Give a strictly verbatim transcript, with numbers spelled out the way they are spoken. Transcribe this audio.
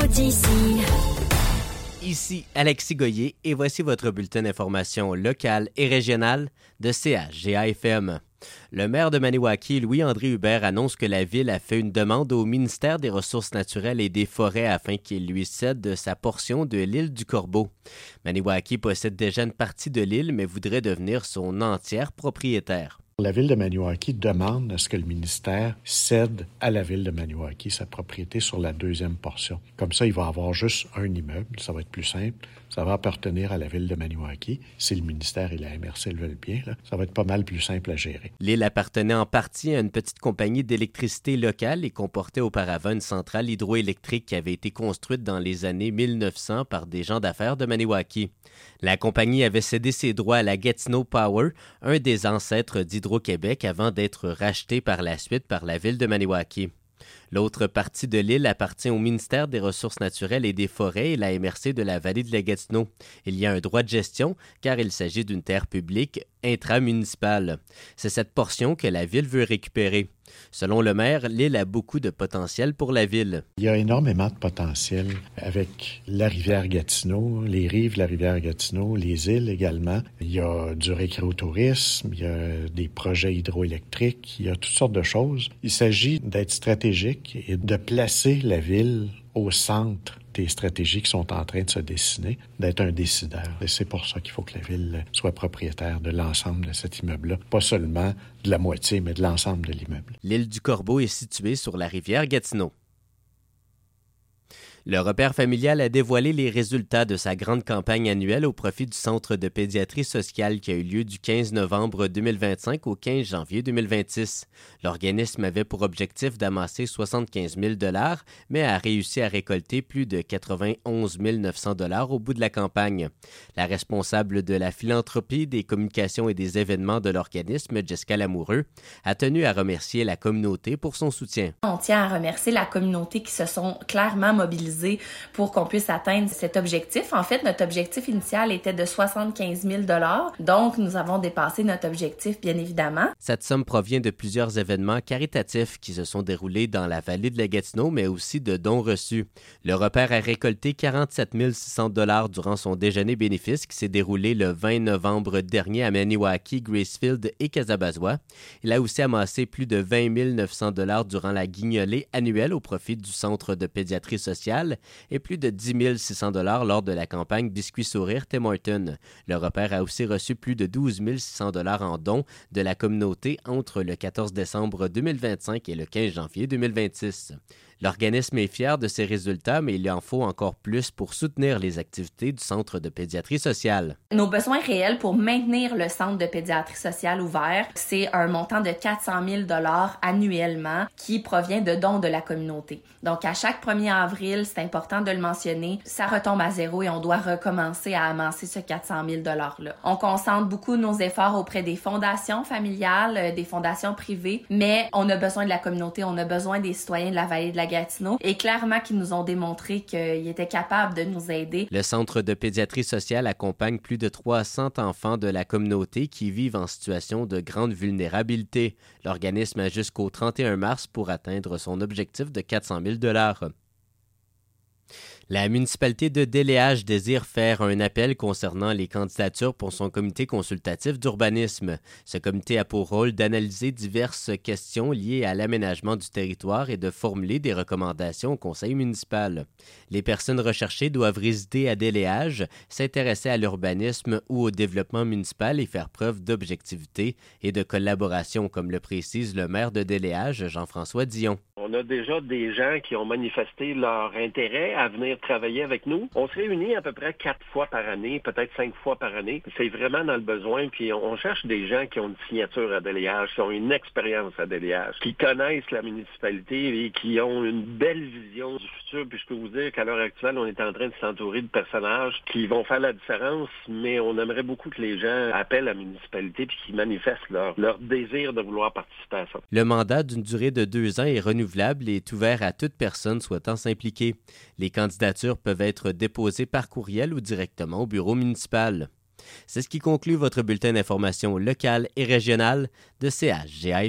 d'ici. Ici Alexis Goyer et voici votre bulletin d'information locale et régionale de C H G A F M. Le maire de Maniwaki, Louis-André Hubert, annonce que la ville a fait une demande au ministère des Ressources naturelles et des Forêts afin qu'il lui cède sa portion de l'île du Corbeau. Maniwaki possède déjà une partie de l'île, mais voudrait devenir son entière propriétaire. La ville de Maniwaki demande à ce que le ministère cède à la ville de Maniwaki sa propriété sur la deuxième portion. Comme ça, il va avoir juste un immeuble, ça va être plus simple. Ça va appartenir à la ville de Maniwaki. Si le ministère et la M R C le veulent bien, là, ça va être pas mal plus simple à gérer. L'île appartenait en partie à une petite compagnie d'électricité locale et comportait auparavant une centrale hydroélectrique qui avait été construite dans les années mille neuf cents par des gens d'affaires de Maniwaki. La compagnie avait cédé ses droits à la Gatineau Power, un des ancêtres d'Hydro-Québec, avant d'être racheté par la suite par la ville de Maniwaki. L'autre partie de l'île appartient au ministère des Ressources naturelles et des Forêts et la M R C de la vallée de la Gatineau. Il y a un droit de gestion car il s'agit d'une terre publique intramunicipale. C'est cette portion que la ville veut récupérer. Selon le maire, l'île a beaucoup de potentiel pour la ville. Il y a énormément de potentiel avec la rivière Gatineau, les rives de la rivière Gatineau, les îles également. Il y a du récréotourisme, il y a des projets hydroélectriques, il y a toutes sortes de choses. Il s'agit d'être stratégique et de placer la ville au centre des stratégies qui sont en train de se dessiner, d'être un décideur. Et c'est pour ça qu'il faut que la ville soit propriétaire de l'ensemble de cet immeuble-là. Pas seulement de la moitié, mais de l'ensemble de l'immeuble. L'île du Corbeau est située sur la rivière Gatineau. Le repère familial a dévoilé les résultats de sa grande campagne annuelle au profit du Centre de pédiatrie sociale qui a eu lieu du quinze novembre deux mille vingt-cinq au quinze janvier deux mille vingt-six. L'organisme avait pour objectif d'amasser soixante-quinze mille dollars, mais a réussi à récolter plus de quatre-vingt-onze mille neuf cents dollars au bout de la campagne. La responsable de la philanthropie, des communications et des événements de l'organisme, Jessica Lamoureux, a tenu à remercier la communauté pour son soutien. On tient à remercier la communauté qui se sont clairement mobilisés pour qu'on puisse atteindre cet objectif. En fait, notre objectif initial était de soixante-quinze mille dollars, donc nous avons dépassé notre objectif, bien évidemment. Cette somme provient de plusieurs événements caritatifs qui se sont déroulés dans la vallée de la Gatineau, mais aussi de dons reçus. Le repère a récolté quarante-sept mille six cents dollars durant son déjeuner bénéfice qui s'est déroulé le vingt novembre dernier à Maniwaki, Gracefield et Kazabazois. Il a aussi amassé plus de vingt mille neuf cents dollars durant la guignolée annuelle au profit du Centre de pédiatrie sociale et plus de dix mille six cents dollars lors de la campagne Biscuit Sourire Tim Hortons. Le repère a aussi reçu plus de douze mille six cents dollars en dons de la communauté entre le quatorze décembre deux mille vingt-cinq et le quinze janvier deux mille vingt-six. L'organisme est fier de ses résultats, mais il en faut encore plus pour soutenir les activités du Centre de pédiatrie sociale. Nos besoins réels pour maintenir le Centre de pédiatrie sociale ouvert, c'est un montant de quatre cent mille dollars annuellement qui provient de dons de la communauté. Donc, à chaque premier avril, c'est important de le mentionner, ça retombe à zéro et on doit recommencer à amasser ce quatre cent mille dollars-là. On concentre beaucoup nos efforts auprès des fondations familiales, des fondations privées, mais on a besoin de la communauté, on a besoin des citoyens de la vallée de la Gatineau et clairement qu'ils nous ont démontré qu'ils étaient capables de nous aider. Le Centre de pédiatrie sociale accompagne plus de trois cents enfants de la communauté qui vivent en situation de grande vulnérabilité. L'organisme a jusqu'au trente et un mars pour atteindre son objectif de quatre cent mille dollars. La municipalité de Déléage désire faire un appel concernant les candidatures pour son comité consultatif d'urbanisme. Ce comité a pour rôle d'analyser diverses questions liées à l'aménagement du territoire et de formuler des recommandations au conseil municipal. Les personnes recherchées doivent résider à Déléage, s'intéresser à l'urbanisme ou au développement municipal et faire preuve d'objectivité et de collaboration, comme le précise le maire de Déléage, Jean-François Dion. On a déjà des gens qui ont manifesté leur intérêt à venir travailler avec nous. On se réunit à peu près quatre fois par année, peut-être cinq fois par année. C'est vraiment dans le besoin. Puis on cherche des gens qui ont une signature à Déléage, qui ont une expérience à Déléage, qui connaissent la municipalité et qui ont une belle vision du futur. Puis je peux vous dire qu'à l'heure actuelle, on est en train de s'entourer de personnages qui vont faire la différence, mais on aimerait beaucoup que les gens appellent la municipalité puis qu'ils manifestent leur, leur désir de vouloir participer à ça. Le mandat d'une durée de deux ans est renouvelable et est ouvert à toute personne souhaitant s'impliquer. Les candidatures peuvent être déposées par courriel ou directement au bureau municipal. C'est ce qui conclut votre bulletin d'information locale et régionale de C H G A F M.